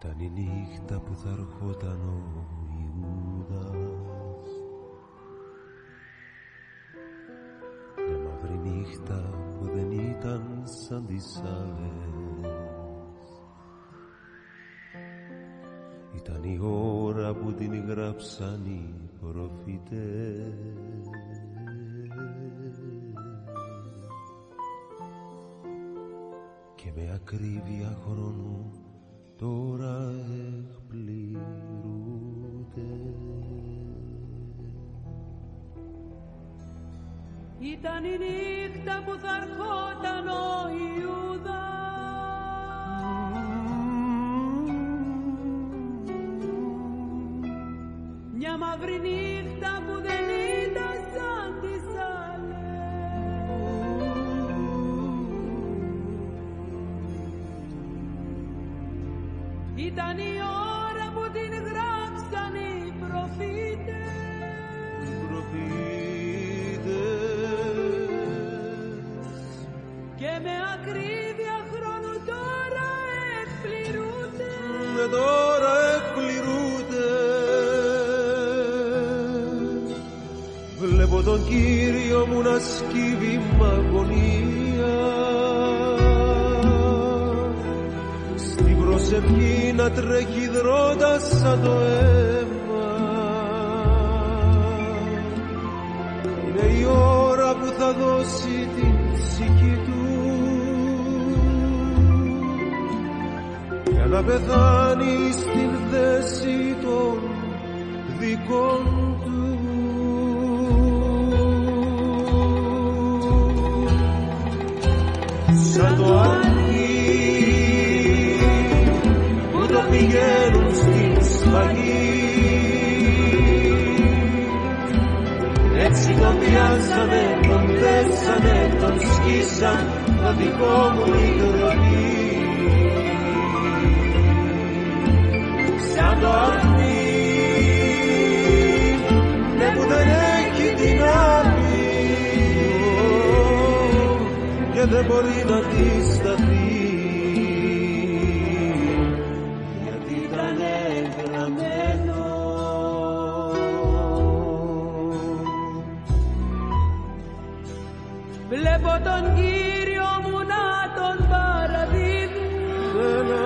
Ήταν η νύχτα που θα ερχόταν ο Ιούδας, μια μαύρη νύχτα που δεν ήταν σαν τις άλλες. Ήταν η ώρα που την γράψαν οι προφήτες και με ακρίβεια χρόνου τώρα εκπληρούνται. Ήταν η νύχτα που θα ερχόταν ο Ιούδας, μια μαύρη νύχτα που δεν ήταν σαν τις άλλες. Ήταν η ώρα που την γράψαν οι προφήτες και με ακρίβεια χρόνου τώρα εκπληρούνται. Τώρα εκπληρούνται. Βλέπω τον Κύριο μου να σκύβει μ' αγωνία, στην προσευχή να τρέχει δρώντας σαν το αίμα. Είναι η ώρα που θα δώσει την ψυχή του για να πεθάνει στην θέση των δικών του. Σαν το αρνί που το πηγαίνουν στην σφαγή, έτσι τον πιάσανε, τον πέσανε, τον σκίσαν, το δικό μου η τροπή. Σαν το αρνί, ναι, που δεν έχει δυνάμει και δεν μπορεί να αντισταθεί, γιατί ήταν γραμμένο. Βλέπω τον Κύριο μου να τον παραδίδουν,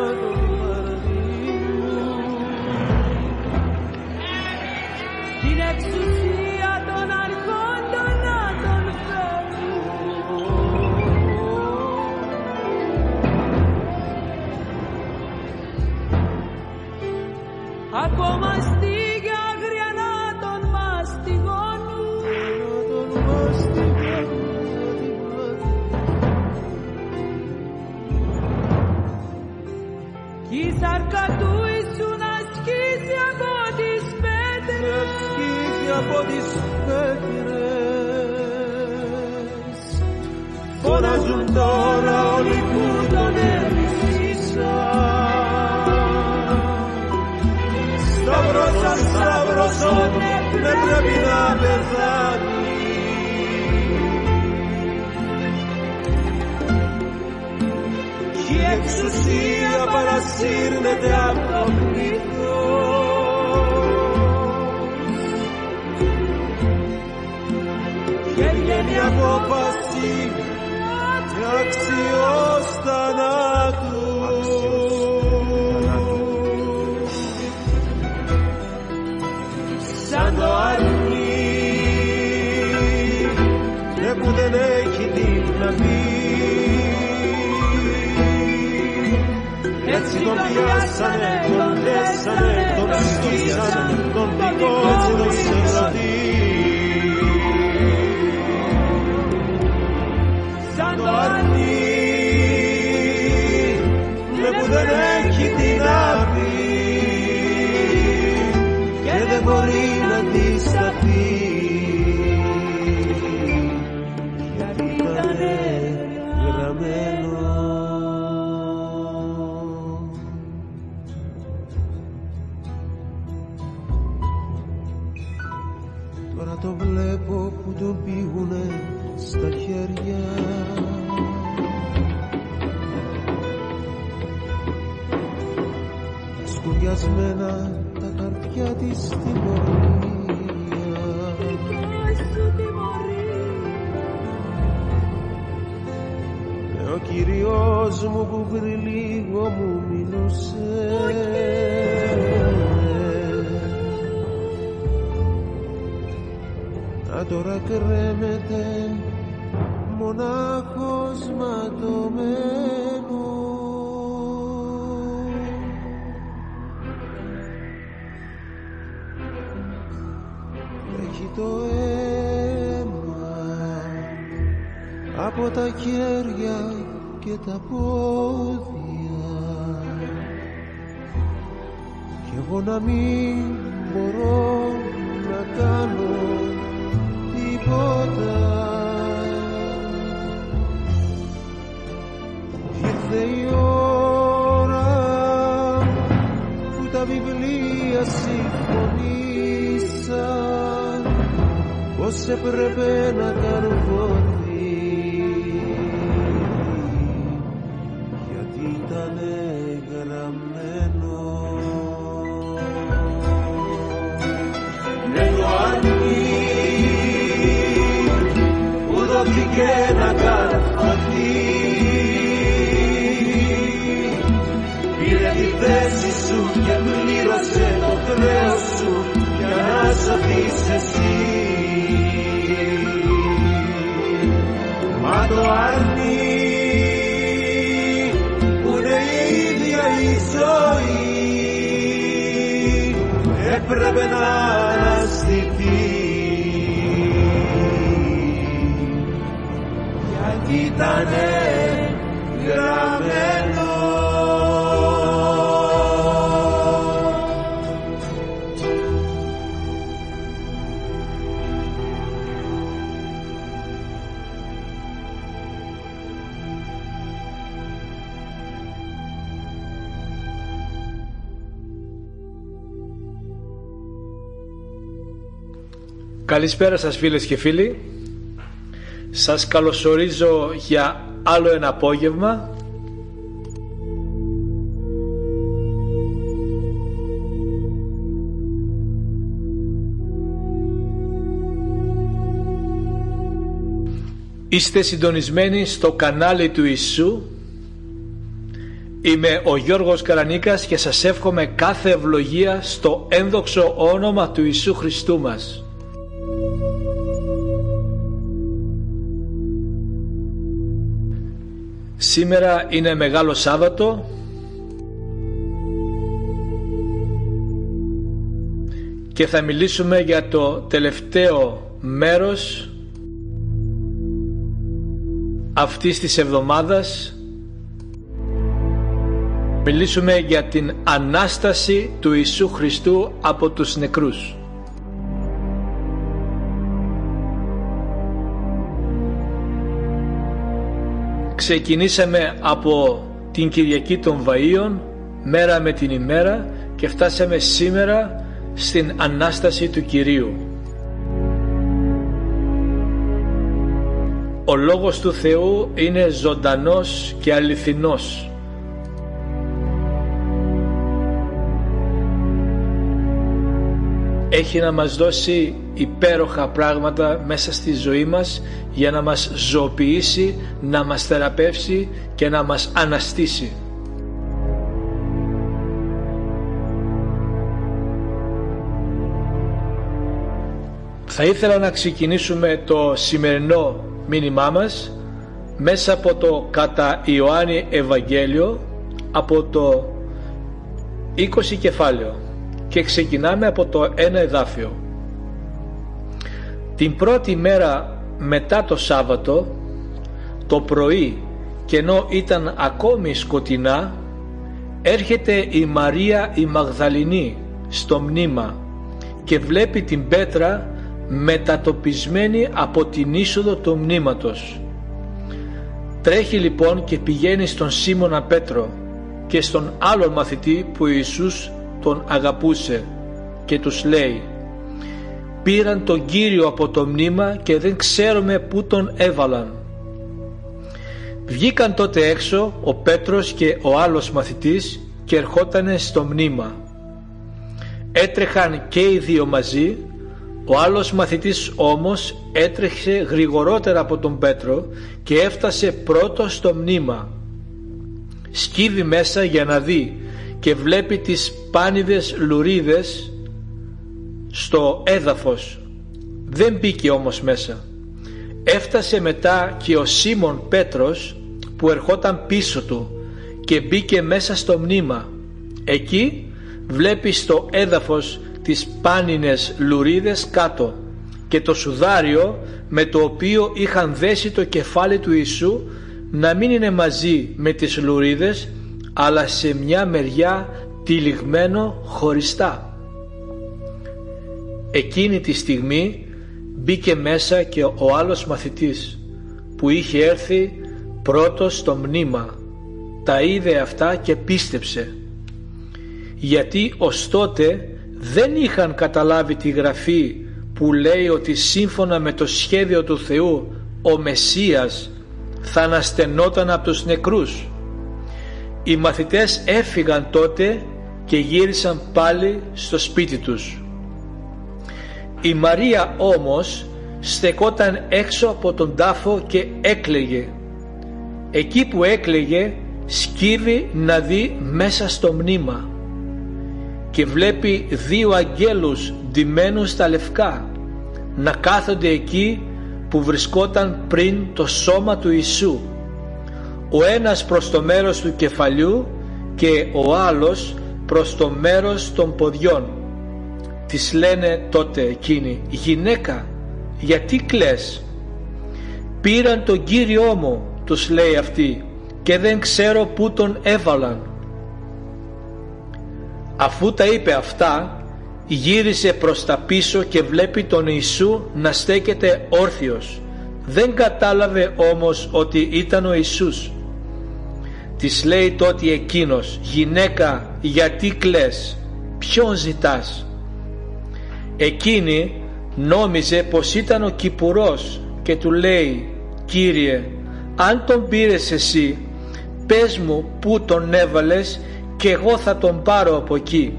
την εξουσία των αρχόντων να τον φέρουν. Ακόμα στίγια άγρια να τον μαστιγώνουν, κι η σάρκα του Ιησού να σκίζει από τις πέτρες, από τις πέτρες. Φωνάζουν τώρα όλοι που τον εμισήσαν, σταυρώσαν, σταυρώσαν, δεν πρέπει να πεθάνει. Κι η εξουσία παρασύρνεται από το πλήθος και βγαίνει απόφαση και αξιός θανάτου. Σαν το αρνί, ναι, που δεν έχει δύναμη, έτσι τον πιάσανε, τον δέσανε, τον σκίσανε, τον δικό του σερωτή. σαν το αρνί, ναι, που δεν έχει δυνάμει και δεν μπορεί να αντισταθεί, γιατί ήτανε γραμμένο. Τώρα το βλέπω που τον πήγουνε στα χέρια, σκουριασμένα τα χαρτιά της τιμωρία. Ο Κύριος μου που πριν λίγο μου μιλούσε, να τώρα κρέμεται μονάχος ματωμένο. Έχει το αίμα από τα χέρια και τα πόδια κι εγώ να μην μπορώ να κάνω τίποτα. Ήρθε η ώρα που τα βιβλία συμφωνήσαν πως έπρεπε να καρφωθεί, γιατί ήταν γραμμένο. Με το αρνί που δόθηκε να καρφωθεί, πήρε τη θέση σου και πλήρωσε το χρέος σου για να σωθείς εσύ. Μα το αρνί που είναι η ίδια η ζωή έπρεπε να αναστηθεί, γιατί ήτανε γραμμένο. Καλησπέρα σας φίλες και φίλοι. Σας καλωσορίζω για άλλο ένα απόγευμα. Είστε συντονισμένοι στο κανάλι του Ιησού. Είμαι ο Γιώργος Καρανίκας και σας εύχομαι κάθε ευλογία στο ένδοξο όνομα του Ιησού Χριστού μας. Σήμερα είναι Μεγάλο Σάββατο και θα μιλήσουμε για το τελευταίο μέρος αυτής της εβδομάδας. Μιλήσουμε για την Ανάσταση του Ιησού Χριστού από τους νεκρούς. Ξεκινήσαμε από την Κυριακή των Βαΐων, μέρα με την ημέρα, και φτάσαμε σήμερα στην Ανάσταση του Κυρίου. Ο Λόγος του Θεού είναι ζωντανός και αληθινός. Έχει να μας δώσει υπέροχα πράγματα μέσα στη ζωή μας για να μας ζωοποιήσει, να μας θεραπεύσει και να μας αναστήσει. Θα ήθελα να ξεκινήσουμε το σημερινό μήνυμά μας μέσα από το κατά Ιωάννη Ευαγγέλιο, από το 20 κεφάλαιο, και ξεκινάμε από το 1 εδάφιο. Την πρώτη μέρα μετά το Σάββατο, το πρωί, και ενώ ήταν ακόμη σκοτεινά, έρχεται η Μαρία η Μαγδαληνή στο μνήμα και βλέπει την πέτρα μετατοπισμένη από την είσοδο του μνήματος. Τρέχει λοιπόν και πηγαίνει στον Σίμωνα Πέτρο και στον άλλον μαθητή που Ιησούς τον αγαπούσε και τους λέει: «Πήραν τον Κύριο από το μνήμα και δεν ξέρουμε πού τον έβαλαν». Βγήκαν τότε έξω ο Πέτρος και ο άλλος μαθητής και ερχότανε στο μνήμα. έτρεχαν και οι δύο μαζί. Ο άλλος μαθητής όμως έτρεξε γρηγορότερα από τον Πέτρο και έφτασε πρώτος στο μνήμα. Σκύβει μέσα για να δει και βλέπει τις πάνιδες λουρίδες στο έδαφος. Δεν μπήκε όμως μέσα. Έφτασε μετά και ο Σίμων Πέτρος που ερχόταν πίσω του και μπήκε μέσα στο μνήμα. Εκεί βλέπει στο έδαφος τις πάνινες λουρίδες κάτω και το σουδάριο με το οποίο είχαν δέσει το κεφάλι του Ιησού να μην είναι μαζί με τις λουρίδες, αλλά σε μια μεριά τυλιγμένο χωριστά. Εκείνη τη στιγμή μπήκε μέσα και ο άλλος μαθητής που είχε έρθει πρώτος στο μνήμα. Τα είδε αυτά και πίστεψε, γιατί ως τότε δεν είχαν καταλάβει τη γραφή που λέει ότι σύμφωνα με το σχέδιο του Θεού ο Μεσσίας θα αναστενόταν από τους νεκρούς. Οι μαθητές έφυγαν τότε και γύρισαν πάλι στο σπίτι τους. Η Μαρία όμως στεκόταν έξω από τον τάφο και έκλαιγε. Εκεί που έκλαιγε σκύβει να δει μέσα στο μνήμα και βλέπει δύο αγγέλους ντυμένους στα λευκά να κάθονται εκεί που βρισκόταν πριν το σώμα του Ιησού, ο ένας προς το μέρος του κεφαλιού και ο άλλος προς το μέρος των ποδιών. Της λένε τότε εκείνοι: «Γυναίκα, γιατί κλαις?» «Πήραν τον Κύριό μου», τους λέει αυτή, «και δεν ξέρω πού τον έβαλαν». Αφού τα είπε αυτά, γύρισε προς τα πίσω και βλέπει τον Ιησού να στέκεται όρθιος. Δεν κατάλαβε όμως ότι ήταν ο Ιησούς. Της λέει τότε εκείνος: «Γυναίκα, γιατί κλαις? Ποιον ζητάς?» Εκείνη νόμιζε πως ήταν ο κυπουρός και του λέει: «Κύριε, αν τον πήρες εσύ, πες μου πού τον έβαλες και εγώ θα τον πάρω από εκεί».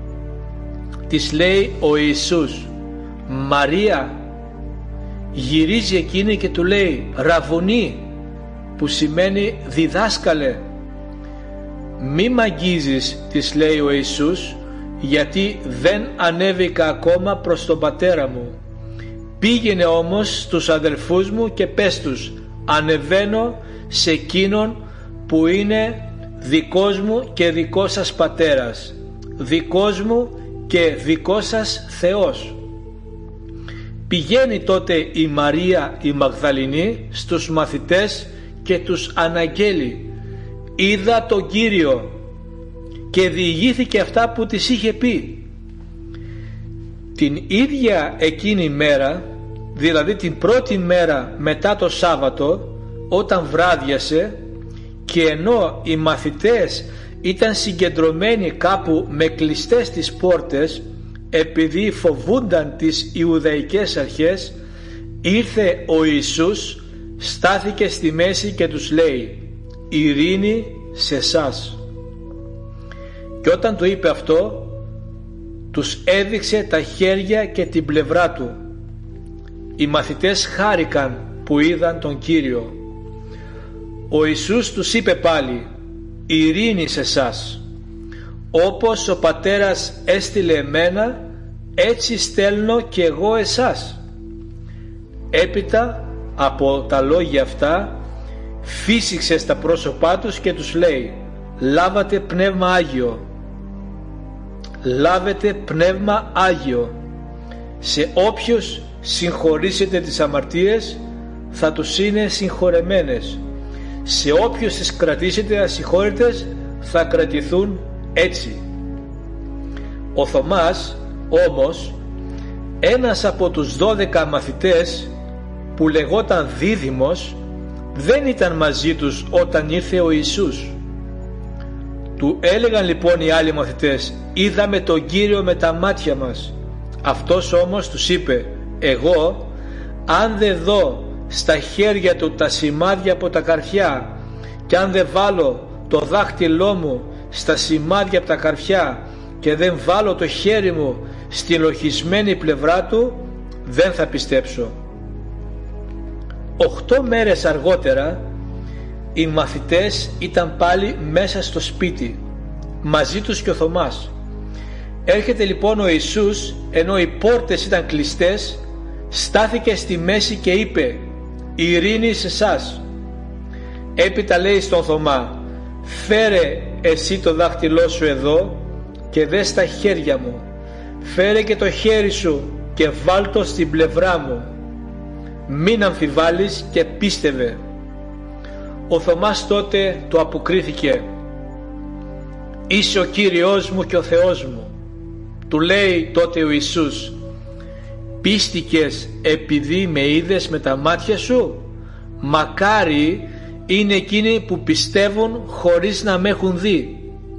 Της λέει ο Ιησούς: «Μαρία». Γυρίζει εκείνη και του λέει: «Ραβουνί», που σημαίνει διδάσκαλε. «Μη μ' αγγίζεις», της λέει ο Ιησούς, «γιατί δεν ανέβηκα ακόμα προς τον πατέρα μου. Πήγαινε όμως στους αδελφούς μου και πες τους: ανεβαίνω σε εκείνον που είναι δικός μου και δικός σας πατέρας, δικός μου και δικός σας Θεός». Πηγαίνει τότε η Μαρία η Μαγδαληνή στους μαθητές και τους αναγγέλει: «Είδα τον Κύριο», και διηγήθηκε αυτά που της είχε πει. Την ίδια εκείνη μέρα, δηλαδή την πρώτη μέρα μετά το Σάββατο, όταν βράδιασε και ενώ οι μαθητές ήταν συγκεντρωμένοι κάπου με κλειστές τις πόρτες επειδή φοβούνταν τις Ιουδαϊκές αρχές, ήρθε ο Ιησούς, στάθηκε στη μέση και τους λέει: «Ειρήνη σε εσάς». Και όταν το είπε αυτό, τους έδειξε τα χέρια και την πλευρά του. Οι μαθητές χάρηκαν που είδαν τον Κύριο. Ο Ιησούς τους είπε πάλι: «Ειρήνη σε εσάς. Όπως ο Πατέρας έστειλε εμένα, έτσι στέλνω και εγώ εσάς». Έπειτα από τα λόγια αυτά φύσηξε στα πρόσωπά τους και τους λέει: «Λάβατε Πνεύμα Άγιο. Λάβετε Πνεύμα Άγιο. Σε όποιους συγχωρήσετε τις αμαρτίες, θα τους είναι συγχωρεμένες. Σε όποιους τις κρατήσετε ασυγχώρητες, θα κρατηθούν έτσι». Ο Θωμάς όμως, ένας από τους 12 μαθητές που λεγόταν Δίδυμος, δεν ήταν μαζί τους όταν ήρθε ο Ιησούς. Του έλεγαν λοιπόν οι άλλοι μαθητές: «Είδαμε τον Κύριο με τα μάτια μας». Αυτός όμως τους είπε: «Εγώ, αν δεν δω στα χέρια του τα σημάδια από τα καρφιά και αν δεν βάλω το δάχτυλό μου στα σημάδια από τα καρφιά και δεν βάλω το χέρι μου στη λοχισμένη πλευρά του, δεν θα πιστέψω. 8 μέρες αργότερα οι μαθητές ήταν πάλι μέσα στο σπίτι, μαζί τους και ο Θωμάς. Έρχεται λοιπόν ο Ιησούς, ενώ οι πόρτες ήταν κλειστές, στάθηκε στη μέση και είπε: «Ειρήνη σε εσάς». Έπειτα λέει στον Θωμά: «Φέρε εσύ το δάχτυλό σου εδώ και δες τα χέρια μου. Φέρε και το χέρι σου και βάλ' το στην πλευρά μου. Μην αμφιβάλλεις και πίστευε». Ο Θωμάς τότε του αποκρίθηκε: «Είσαι ο Κύριος μου και ο Θεός μου». Του λέει τότε ο Ιησούς: «Πίστηκες επειδή με είδες με τα μάτια σου? Μακάρι είναι εκείνοι που πιστεύουν χωρίς να με έχουν δει».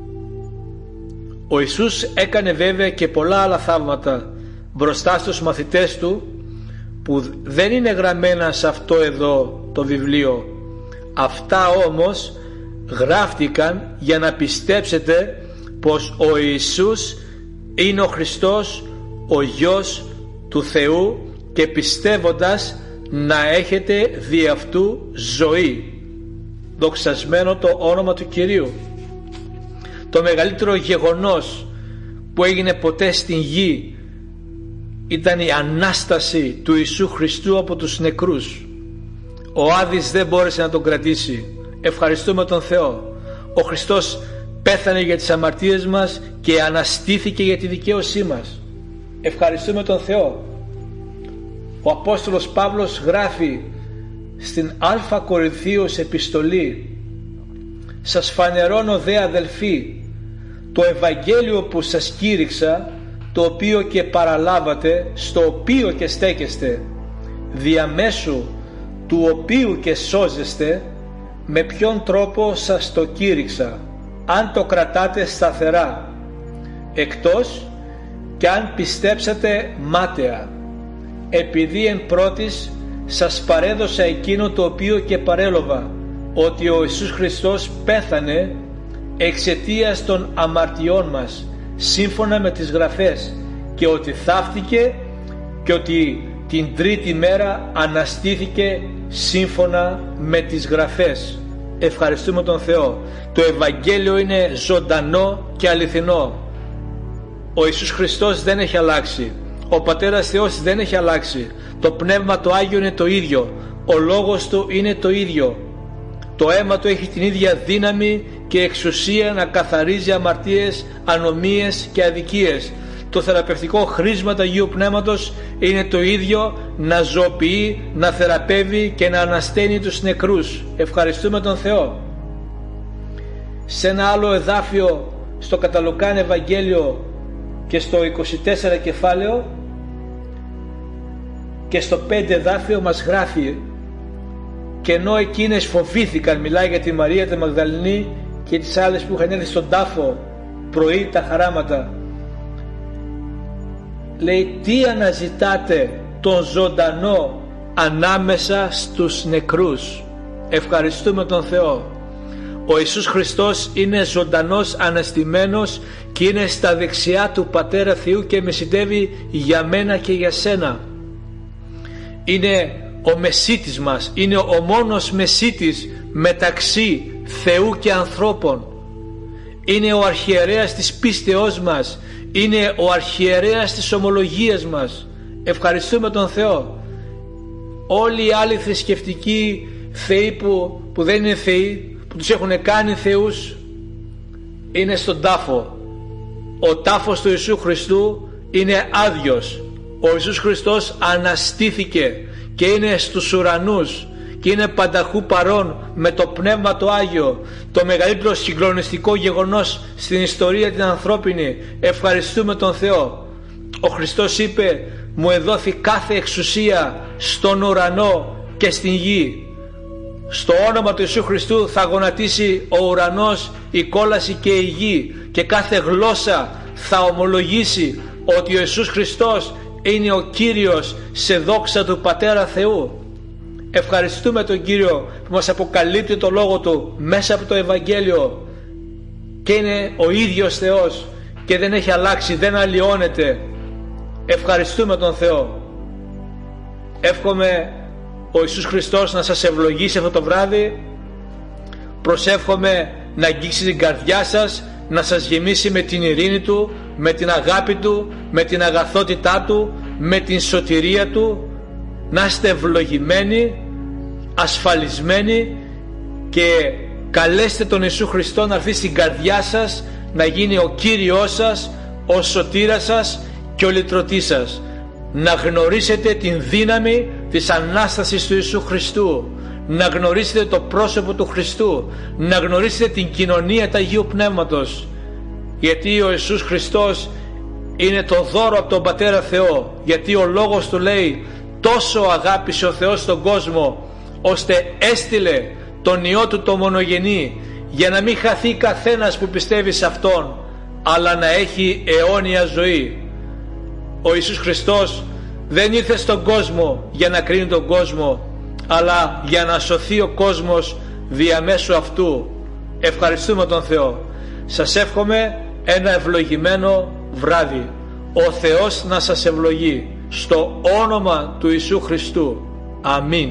Ο Ιησούς έκανε βέβαια και πολλά άλλα θαύματα μπροστά στους μαθητές του, που δεν είναι γραμμένα σε αυτό εδώ το βιβλίο. Αυτά όμως γράφτηκαν για να πιστέψετε πως ο Ιησούς είναι ο Χριστός, ο Υιός του Θεού, και πιστεύοντας να έχετε δι' αυτού ζωή. Δοξασμένο το όνομα του Κυρίου. Το μεγαλύτερο γεγονός που έγινε ποτέ στην γη ήταν η Ανάσταση του Ιησού Χριστού από τους νεκρούς. Ο Άδης δεν μπόρεσε να τον κρατήσει. Ευχαριστούμε τον Θεό. Ο Χριστός πέθανε για τις αμαρτίες μας και αναστήθηκε για τη δικαίωσή μας. Ευχαριστούμε τον Θεό. Ο Απόστολος Παύλος γράφει στην Α Κορινθίους επιστολή: «Σας φανερώνω δε αδελφοί το Ευαγγέλιο που σας κήρυξα, το οποίο και παραλάβατε, στο οποίο και στέκεστε, διαμέσου του οποίου και σώζεστε, με ποιον τρόπο σας το κήρυξα, αν το κρατάτε σταθερά, εκτός και αν πιστέψατε μάταια, επειδή εν πρώτης σας παρέδωσα εκείνο το οποίο και παρέλαβα, ότι ο Ιησούς Χριστός πέθανε εξαιτίας των αμαρτιών μας σύμφωνα με τις γραφές, και ότι θαύτηκε και ότι την τρίτη μέρα αναστήθηκε σύμφωνα με τις γραφές. Ευχαριστούμε τον Θεό. Το Ευαγγέλιο είναι ζωντανό και αληθινό. Ο Ιησούς Χριστός δεν έχει αλλάξει. Ο Πατέρας Θεός δεν έχει αλλάξει. Το Πνεύμα το Άγιο είναι το ίδιο. Ο Λόγος Του είναι το ίδιο. Το αίμα Του έχει την ίδια δύναμη και εξουσία να καθαρίζει αμαρτίες, ανομίες και αδικίες. Το θεραπευτικό χρήσμα του Αγίου Πνεύματος είναι το ίδιο, να ζωοποιεί, να θεραπεύει και να ανασταίνει τους νεκρούς. Ευχαριστούμε τον Θεό. Σε ένα άλλο εδάφιο στο κατά Λουκάν Ευαγγέλιο και στο 24 κεφάλαιο και στο 5 εδάφιο μας γράφει: «Και ενώ εκείνες φοβήθηκαν», μιλάει για τη Μαρία τη Μαγδαληνή και τις άλλες που είχαν έρθει στον τάφο πρωί τα χαράματα, λέει: «Τι αναζητάτε τον ζωντανό ανάμεσα στους νεκρούς?» Ευχαριστούμε τον Θεό. Ο Ιησούς Χριστός είναι ζωντανός, αναστημένος και είναι στα δεξιά του Πατέρα Θεού και μεσητεύει για μένα και για σένα. Είναι ο μεσίτης μας, είναι ο μόνος μεσίτης μεταξύ Θεού και ανθρώπων. Είναι ο αρχιερέας της πίστεώς μας, είναι ο αρχιερέας της ομολογίας μας. Ευχαριστούμε τον Θεό. Όλοι οι άλλοι θρησκευτικοί θεοί που δεν είναι θεοί, που τους έχουν κάνει θεούς, είναι στον τάφο. Ο τάφος του Ιησού Χριστού είναι άδειος. Ο Ιησούς Χριστός αναστήθηκε και είναι στους ουρανούς και είναι πανταχού παρόν με το Πνεύμα το Άγιο, το μεγαλύτερο συγκλονιστικό γεγονός στην ιστορία την ανθρώπινη. Ευχαριστούμε τον Θεό. Ο Χριστός είπε: «Μου εδόθη κάθε εξουσία στον ουρανό και στην γη». Στο όνομα του Ιησού Χριστού θα γονατίσει ο ουρανός, η κόλαση και η γη, και κάθε γλώσσα θα ομολογήσει ότι ο Ιησούς Χριστός είναι ο Κύριος, σε δόξα του Πατέρα Θεού. Ευχαριστούμε τον Κύριο που μας αποκαλύπτει το Λόγο Του μέσα από το Ευαγγέλιο, και είναι ο ίδιος Θεός και δεν έχει αλλάξει, δεν αλλοιώνεται. Ευχαριστούμε τον Θεό. Εύχομαι ο Ιησούς Χριστός να σας ευλογήσει αυτό το βράδυ. Προσεύχομαι να αγγίξει την καρδιά σας, να σας γεμίσει με την ειρήνη Του, με την αγάπη Του, με την αγαθότητά Του, με την σωτηρία Του. Να είστε ευλογημένοι, ασφαλισμένοι και καλέστε τον Ιησού Χριστό να έρθει στην καρδιά σας, να γίνει ο Κύριος σας, ο σωτήρας σας και ο λυτρωτής σας. Να γνωρίσετε την δύναμη της Ανάστασης του Ιησού Χριστού, να γνωρίσετε το πρόσωπο του Χριστού, να γνωρίσετε την κοινωνία του Αγίου Πνεύματος, γιατί ο Ιησούς Χριστός είναι το δώρο από τον Πατέρα Θεό, γιατί ο Λόγος Του λέει τόσο αγάπησε ο Θεός τον κόσμο ώστε έστειλε τον Υιό Του το μονογενή, για να μην χαθεί καθένας που πιστεύει σε Αυτόν, αλλά να έχει αιώνια ζωή. Ο Ιησούς Χριστός δεν ήρθε στον κόσμο για να κρίνει τον κόσμο, αλλά για να σωθεί ο κόσμος διαμέσου Αυτού. Ευχαριστούμε τον Θεό. Σας εύχομαι ένα ευλογημένο βράδυ. Ο Θεός να σας ευλογεί στο όνομα του Ιησού Χριστού. Αμήν.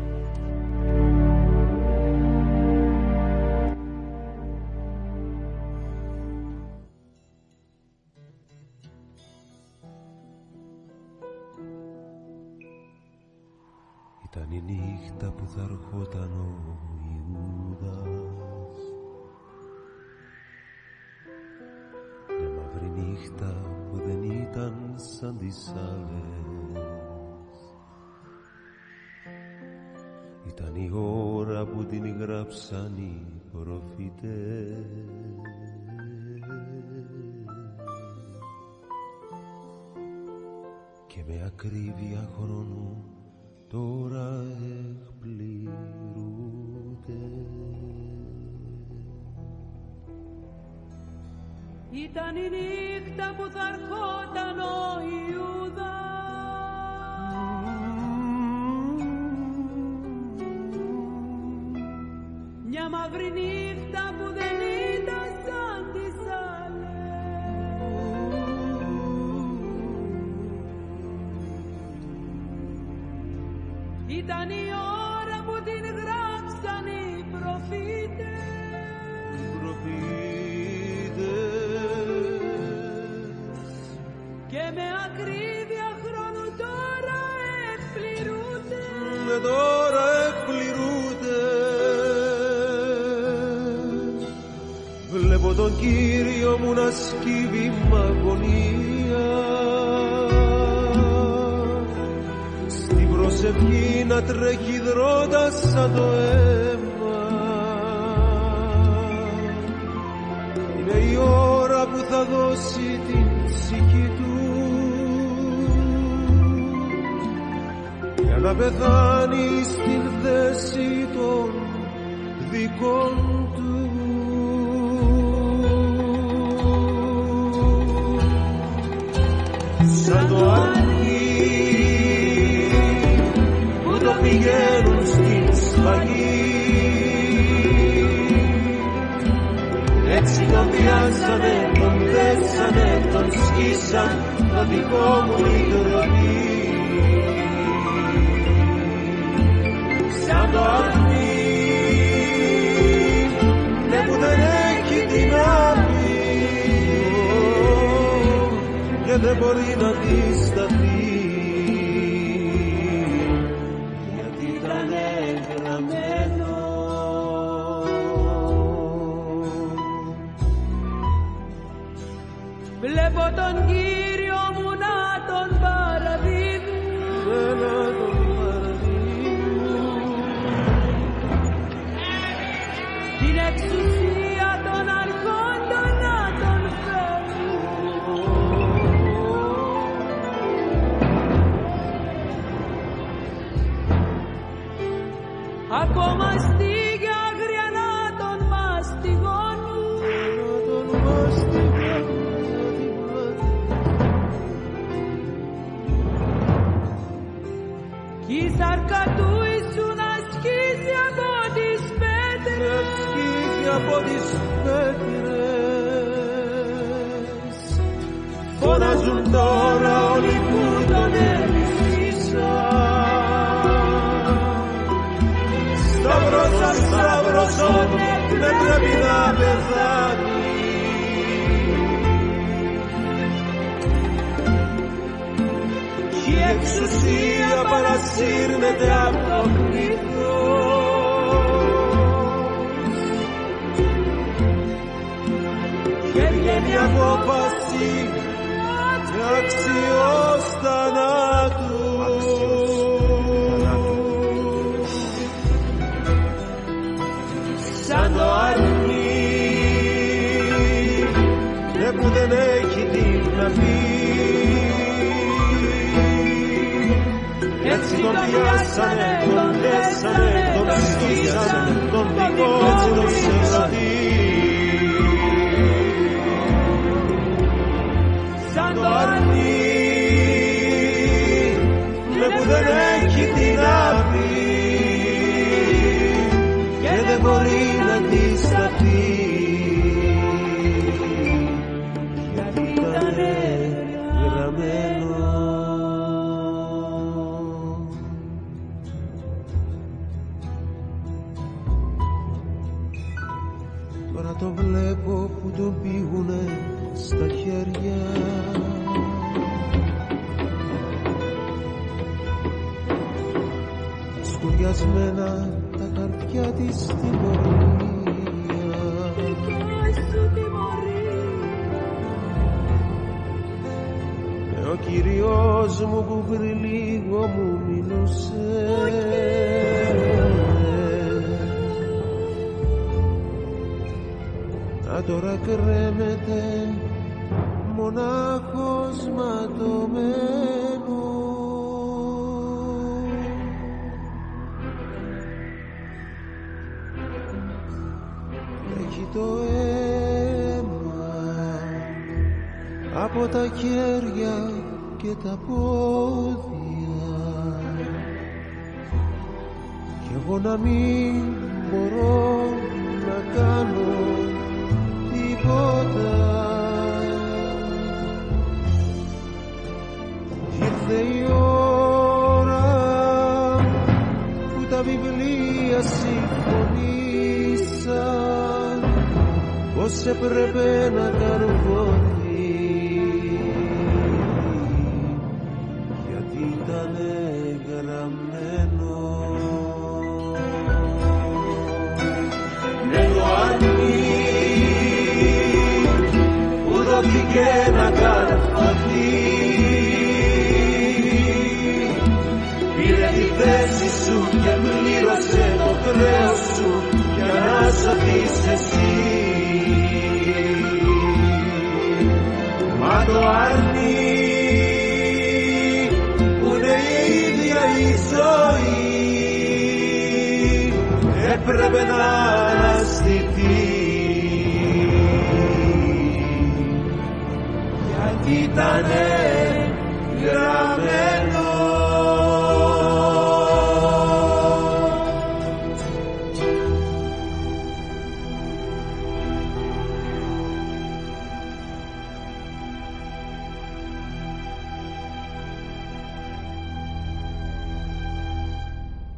Ήταν η νύχτα που θα ερχόταν ο Ιούδας, μια μαύρη νύχτα που δεν ήταν σαν τις άλλες. Ήταν η ώρα που την γράψαν οι προφήτες, και με ακρίβεια χρόνου τώρα εκπληρούνται. Ήταν η νύχτα που θα ερχόταν ο Ιούδας, μια μαύρη νύχτα που δεν ήταν σαν τις άλλες. Ήταν η ώρα που την γράψαν οι προφήτες, και με ακρίβεια χρόνου τώρα εκπληρούνται. Τώρα εκπληρούνται. Βλέπω τον Κύριο μου να σκύβει μ' αγωνία, στην προσευχή να τρέχει δρώντας σαν το αίμα. Είναι η ώρα που θα δώσει την ψυχή του για να πεθάνει στην θέση των δικών του. Σαν το αρνί που το πηγαίνουν στην σφαγή, έτσι τον πιάσανε, τον πέσανε, τον σκίσαν, το δικό μου η τροπή. Σαν το αρνί, ναι, που δεν έχει δυνάμει και δεν μπορεί να αντισταθεί, γιατί ήταν γραμμένο. Βλέπω τον Κύριο μου να τον παραδίδουν, την εξουσία των αρχόντων να τον φέρουν. Ακόμα στίγια άγρια να τον μαστιγώνουν, κι η σάρκα του Ιησού να σκίζει από τις πέτρες, Από τις πέτρες, φωνάζουν τώρα όλοι που τον εμισήσαν. Σταυρός, σταυρός, δεν πρέπει να πεθάνει. Κι η εξουσία παρασύρνεται από το πλήθος και βγαίνει απόφαση αξιός θανάτου. Σαν το αρνί που δεν έχει τι να πει, έτσι τον πιάσανε, τον δέσανε, τον σκίσανε, τον δικόψαν σαν το αρνί που δεν έχει τι να πει και δεν μπορεί να τη σταθεί, γιατί ήτανε γραμμένο. Τώρα το βλέπω που τον πήγουνε στα χέρια, σκουριασμένα τα χαρτιά της τιμωρία. Ο Κύριος μου που πριν λίγο μου μιλούσε, να τώρα κρέμεται μονάχος ματωμένος. Έχει το αίμα από τα χέρια και τα πόδια κι εγώ να μην μπορώ να κάνω τίποτα. Ήρθε η ώρα που τα βιβλία συμφωνήσαν πως έπρεπε να καρφωθεί, γιατί ήτανε γραμμένο. Με το αρνί που δόθηκε να καρφωθεί, πήρε τη θέση σου και πλήρωσε το χρέος σου για να σωθείς εσύ. Μα το αρνί που είναι η ίδια η ζωή έπρεπε να αναστηθεί, γιατί ήτανε γραμμένο.